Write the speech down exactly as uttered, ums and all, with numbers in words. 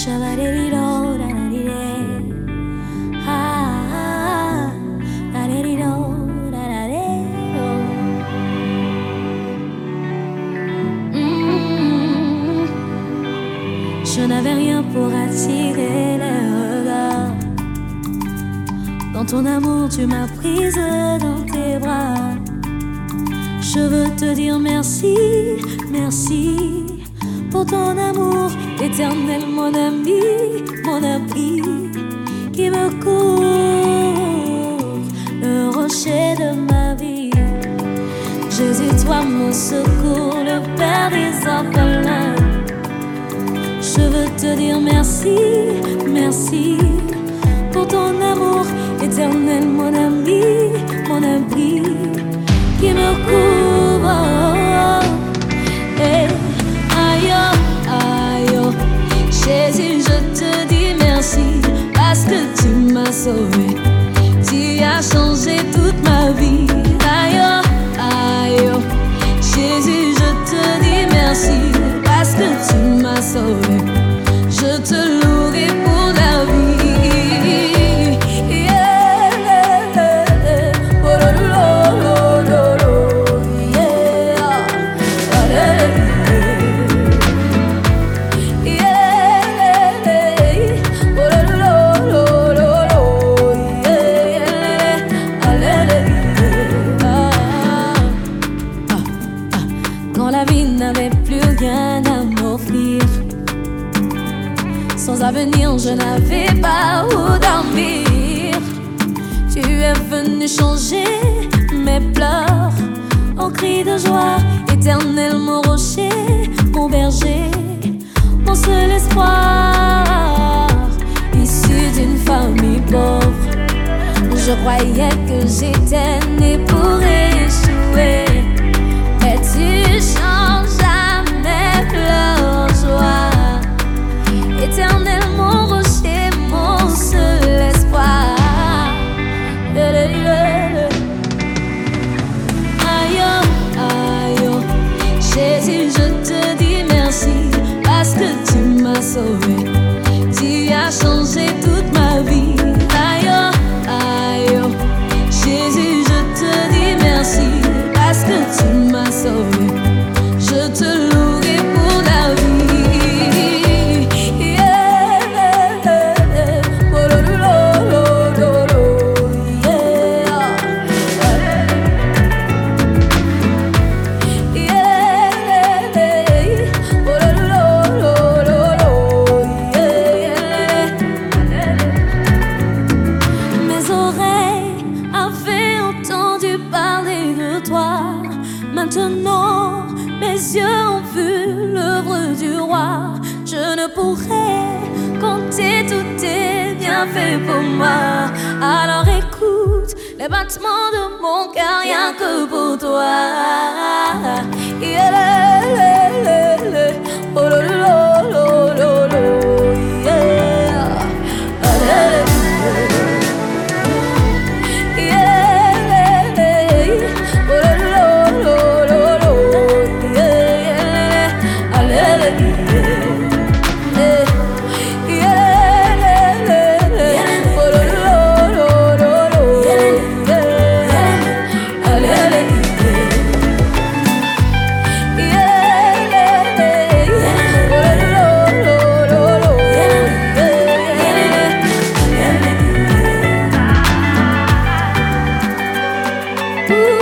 Je n'avais rien pour attirer les regards. Dans ton amour, tu m'as prise dans tes bras. Je veux te dire merci, merci pour ton amour éternel, mon ami, mon abri qui me couvre, le rocher de ma vie. Jésus, toi mon secours, le Père des orphelins. Je veux te dire merci, merci pour ton amour éternel, mon ami, mon abri qui me couvre. Hey, aïe, aïe, Jésus, je te dis merci parce que tu m'as sauvé. Tu as changé toute ma vie. Aïe, aïe, Jésus, je te dis merci parce que tu m'as sauvé. Je te louerai pour la vie. Yeah, oh, lo, lo, lo, lo, lo, yeah. Yeah, oh, lo, lo, lo, lo, lo, yeah. Ah, ah. Quand la vie n'avait plus rien à m'offrir, sans avenir, je n'avais pas où dormir. Tu es venu changer mes pleurs en cris de joie. Éternel, mon rocher, mon berger, mon seul espoir. Issu d'une famille pauvre, je croyais que j'étais né pour échouer. Mais tu changes à mes pleurs en joie. Éternel, mon rocher, mon seul espoir. Aïe, aïe, Jésus, je te dis merci parce que tu m'as sauvé. Tu as changé toute ma vie. Aïe, aïe, Jésus, je te dis merci parce que tu m'as sauvé. Je te louerai pour la vie. Maintenant, mes yeux ont vu l'œuvre du roi. Je ne pourrai compter tous tes bienfaits pour moi. Alors écoute les battements de mon cœur, rien que pour toi. Yeah, le, le, le, le. Oh, lo, lo, lo, lo, lo, yeah. Oh, le, le, le. Ooh.